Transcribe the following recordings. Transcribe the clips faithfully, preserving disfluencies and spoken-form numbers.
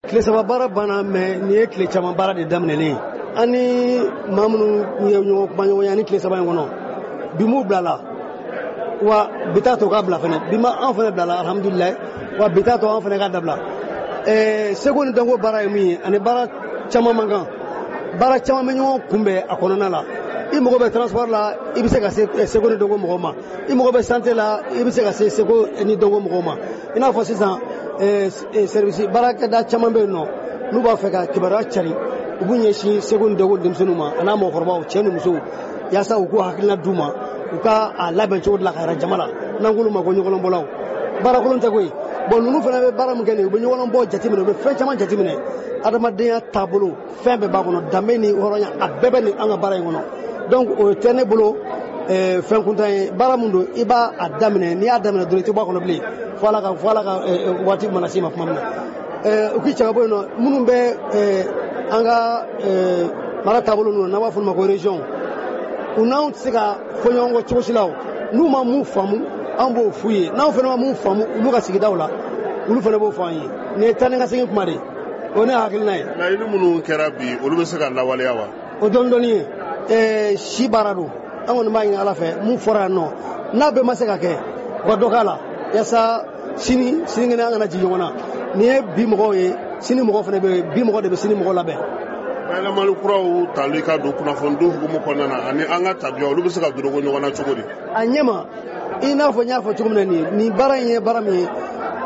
Tile saba baara banna mais nin ye tile caman baara de daminɛlen ani maa minnu ye ɲɔgɔn kuma ɲɔgɔnya ni tile saba in kɔnɔ bi m'u bila la wa bi t'a to k'a bila fɛnɛ bi ma an fɛnɛ bila la alhamdulilayi wa bi t'a to an fɛnɛ ka dabila ɛɛ seko ni dɔnko baara ye min ye ani baara caman man kan baara caman bɛ ɲɔgɔn kunbɛn a kɔnɔna la i mago bɛ transport la i bɛ se ka se seko ni dɔnko mɔgɔw ma i mago bɛ santé la i bɛ se ka se seko ni dɔnko mɔgɔw ma i n'a fɔ sisan ɛɛ service baarakɛda caman bɛ yen nɔ n'u b'a fɛ ka kibaruya cari u b'u ɲɛsin seko ni dɔnko denmisɛnninw ma a n'a mɔgɔkɔrɔbaw cɛ ni musow yaasa u k'u hakilina d'u ma u ka a labɛn cogo de la ka yɛrɛ jama la n'an k'olu ma ko ɲɔgɔnlɔnbɔlaw baara kolon tɛ koyi bon ninnu fana bɛ baara min kɛ nin u bɛ ɲɔgɔnlɔnbɔ jateminɛ u bɛ fɛn caman jateminɛ adamadenya taabolo fɛn bɛɛ b'a kɔnɔ danbe ni hɔrɔnya a bɛɛ bɛ nin an ka baara in kɔnɔ donc o tɛ ne bolo fɛn kuntan ye baara min don i b'a a daminɛ n'i y'a daminɛ dɔrɔn i tɛ bɔ a kɔnɔ bilen fo ala ka fo ala ka waati mana se ma tuma min na u k'i cɛ ka bɔ yen nɔ minnu bɛ an ka mara taabolo ninnu n'an b'a fɔ olu ma ko région u n'anw tɛ se ka fɔ ɲɔgɔn kɔ cogo si la o n'u ma mun faamu an b'o f'u ye n'anw fana ma mun faamu olu ka sigidaw la olu fana b'o fɔ an ye nin ye taa ni ka segin kuma de ye o ye ne hakilina ye. laɲini minnu kɛra bi olu bɛ se ka lawaleya wa. o dɔɔni dɔɔni ye ɛɛ si baara don an kɔni b'a ɲini ala fɛ mun fɔra yan nɔ n'a bɛɛ ma se ka kɛ u ka dɔ k'a la yaasa sini sinikɛnɛ an kana jigin ɲɔgɔn na nin ye bi mɔgɔw ye sini mɔgɔ fana bɛ yen bi mɔgɔ de bɛ sini mɔgɔ labɛn. bayɛlɛmali kuraw tali ka don kunnafoni di hukumu kɔnɔna na ani an ka tabiya olu bɛ se ka dorogo ɲɔgɔn na cogo di. a ɲɛma i n'a fɔ n y'a fɔ cogo min na nin ye nin baara in ye baara min ye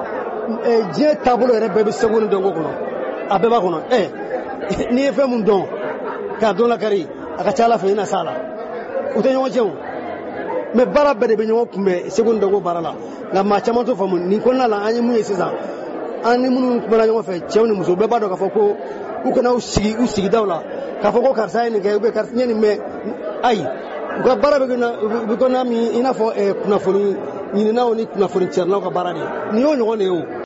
diɲɛ taabolo yɛrɛ bɛɛ bɛ seko ni dɔnko kɔnɔ a bɛɛ b'a kɔnɔ ɛ n'i ye fɛn min dɔn k'a dɔn lakari a ka ca ala fɛ i na s'a la u tɛ ɲɔgɔn cɛ o mɛ baara bɛɛ de bɛ ɲɔgɔn kunbɛn seko ni dɔnko baara la nka maa caman t'o faamu nin kɔnɔna la an ye mun ye sisan an ni minnu kumana ɲɔgɔn fɛ cɛw ni musow bɛɛ b'a dɔn k'a fɔ ko u kana u sigi u sigidaw la k'a fɔ ko karisa ye nin kɛ ou bien karisa ye nin mɛn ayi u ka baara bɛ kɛ kɔnɔna min i n'a fɔ kunnafoni ɲininaw ni kunnafoni cɛrinaw ka baara de ye nin y'o ɲɔgɔn de ye o.